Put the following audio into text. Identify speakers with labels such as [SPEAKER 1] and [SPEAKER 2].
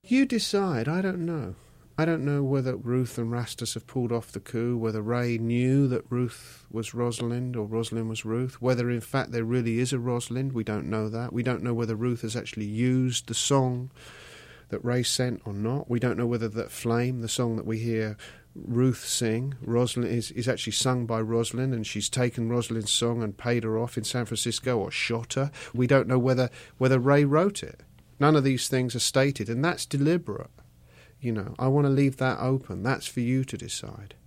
[SPEAKER 1] You decide. I don't know. I don't know whether Ruth and Rastus have pulled off the coup, whether Ray knew that Ruth was Rosalind or Rosalind was Ruth, whether in fact there really is a Rosalind. We don't know that. We don't know whether Ruth has actually used the song that Ray sent or not. We don't know whether that Flame, the song that we hear Ruth sing, Rosalind is actually sung by Rosalind, and she's taken Rosalind's song and paid her off in San Francisco or shot her. We don't know whether Ray wrote it. None of these things are stated, and that's deliberate. You know, I want to leave that open. That's for you to decide.